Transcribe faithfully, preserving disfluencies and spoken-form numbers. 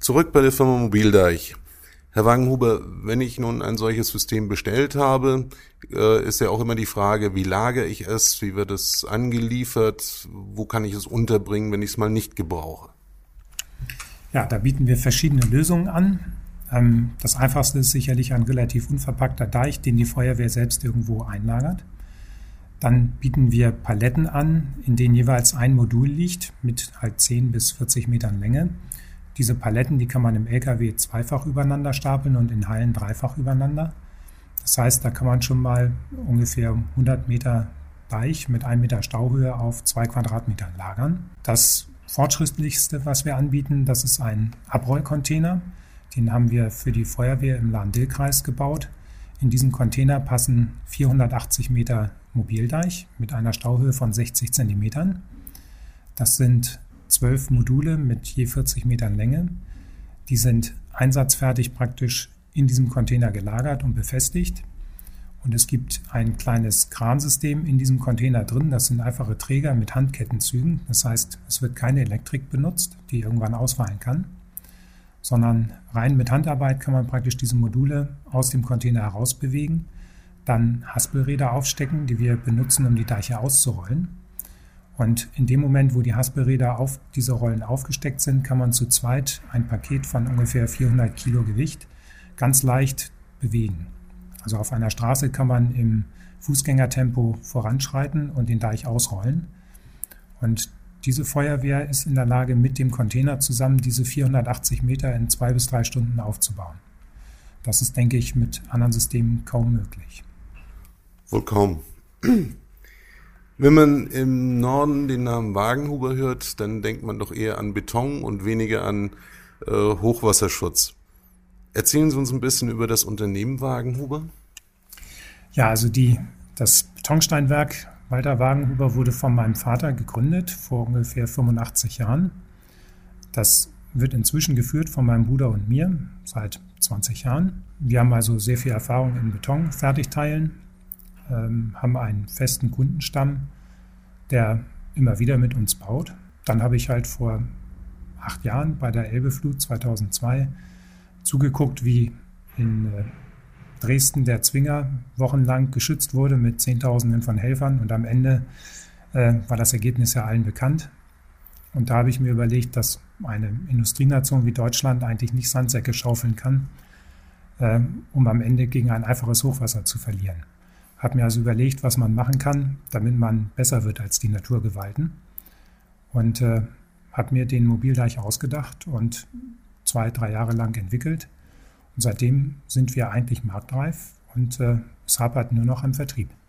Zurück bei der Firma Mobildeich. Herr Wagenhuber, wenn ich nun ein solches System bestellt habe, äh, ist ja auch immer die Frage, wie lagere ich es, wie wird es angeliefert, wo kann ich es unterbringen, wenn ich es mal nicht gebrauche? Ja, da bieten wir verschiedene Lösungen an. Ähm, das einfachste ist sicherlich ein relativ unverpackter Deich, den die Feuerwehr selbst irgendwo einlagert. Dann bieten wir Paletten an, in denen jeweils ein Modul liegt mit halt zehn bis vierzig Metern Länge. Diese Paletten, die kann man im L K W zweifach übereinander stapeln und in Hallen dreifach übereinander. Das heißt, da kann man schon mal ungefähr hundert Meter Deich mit einem Meter Stauhöhe auf zwei Quadratmetern lagern. Das fortschrittlichste, was wir anbieten, das ist ein Abrollcontainer. Den haben wir für die Feuerwehr im Lahn-Dill-Kreis gebaut. In diesen Container passen vierhundertachtzig Meter Mobildeich mit einer Stauhöhe von sechzig Zentimetern. Das sind zwölf Module mit je vierzig Metern Länge. Die sind einsatzfertig praktisch in diesem Container gelagert und befestigt. Und es gibt ein kleines Kransystem in diesem Container drin. Das sind einfache Träger mit Handkettenzügen. Das heißt, es wird keine Elektrik benutzt, die irgendwann ausfallen kann, sondern rein mit Handarbeit kann man praktisch diese Module aus dem Container herausbewegen, dann Haspelräder aufstecken, die wir benutzen, um die Deiche auszurollen. Und in dem Moment, wo die Haspelräder auf diese Rollen aufgesteckt sind, kann man zu zweit ein Paket von ungefähr vierhundert Kilo Gewicht ganz leicht bewegen. Also auf einer Straße kann man im Fußgängertempo voranschreiten und den Deich ausrollen. Und diese Feuerwehr ist in der Lage, mit dem Container zusammen diese vierhundertachtzig Meter in zwei bis drei Stunden aufzubauen. Das ist, denke ich, mit anderen Systemen kaum möglich. Wohl kaum. Wenn man im Norden den Namen Wagenhuber hört, dann denkt man doch eher an Beton und weniger an äh, Hochwasserschutz. Erzählen Sie uns ein bisschen über das Unternehmen Wagenhuber. Ja, also die, das Betonsteinwerk Walter Wagenhuber wurde von meinem Vater gegründet vor ungefähr fünfundachtzig Jahren. Das wird inzwischen geführt von meinem Bruder und mir seit zwanzig Jahren. Wir haben also sehr viel Erfahrung in Betonfertigteilen, ähm, haben einen festen Kundenstamm, der immer wieder mit uns baut. Dann habe ich halt vor acht Jahren bei der Elbeflut zweitausendzwei zugeguckt, wie in äh, Dresden der Zwinger wochenlang geschützt wurde mit Zehntausenden von Helfern und am Ende äh, war das Ergebnis ja allen bekannt. Und da habe ich mir überlegt, dass eine Industrienation wie Deutschland eigentlich nicht Sandsäcke schaufeln kann, äh, um am Ende gegen ein einfaches Hochwasser zu verlieren. Habe mir also überlegt, was man machen kann, damit man besser wird als die Naturgewalten. Und äh, habe mir den Mobildeich ausgedacht und zwei, drei Jahre lang entwickelt. Und seitdem sind wir eigentlich marktreif und äh, es hapert nur noch am Vertrieb.